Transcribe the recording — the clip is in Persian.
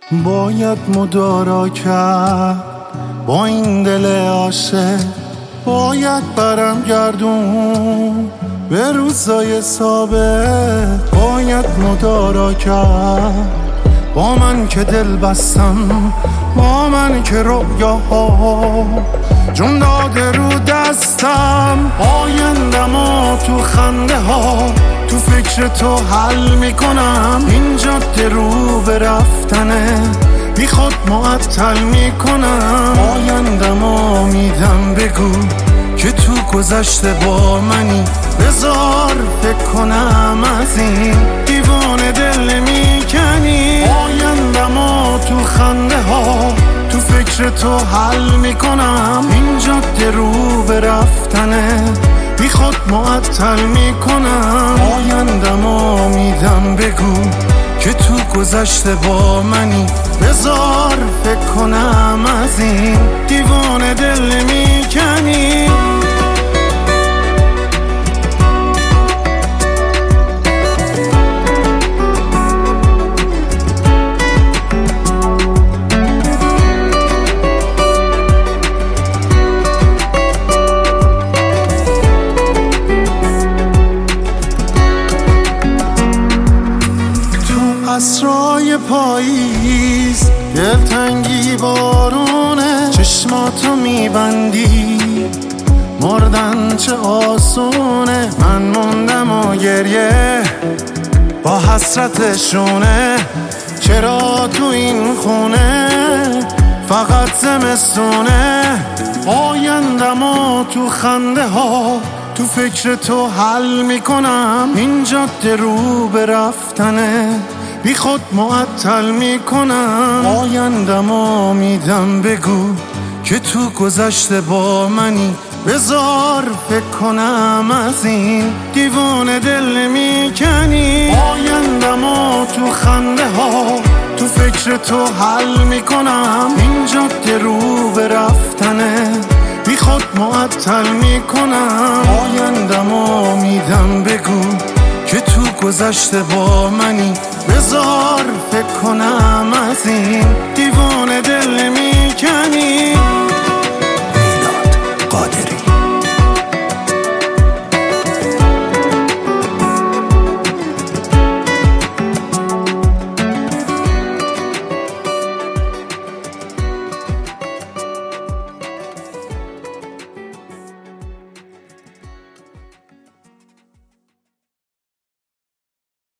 باید مدارا کرد با این دل عاشق، باید برم گردون به روزای سابق، باید مدارا کرد با من که دل بستم، با من که رویاها جون داده رو دستم. آیندمو تو خنده ها تو فکر تو حل میکنم، این جاده رو به رفتنه بی خود معطل میکنم. آیندمو میدم بگو که تو گذشته با منی، بذار فکر کنم از این دیوانه دل میکنی. آیندمو تو خنده ها تو فکر تو حل میکنم، این جاده رو به رفتنه بی خود معطل میکنم. آیندمو میدم بگو که تو گذشته با منی، بذار فکر کنم از این دیوانه دل میکنی. عصرای پاییز دلتنگی بارونه، چشماتو میبندی مردن چه آسونه. من موندم و گریه با حسرتشونه، چرا تو این خونه فقط زمستونه. آیندمو تو خنده ها تو فکر تو حل میکنم، این جاده رو به رفتنه بی خود معطل میکنم. آیندمو میدم بگو که تو گذشته با منی، بذار فکر کنم از این دیوانه دل میکنی. آیندمو تو خنده ها تو فکر تو حل میکنم، این جاده رو به رفتنه بی خود معطل میکنم. آیندمو میدم بگو که تو گذشته با منی، بذار فکر کنم از این دیوانه دل میکنی.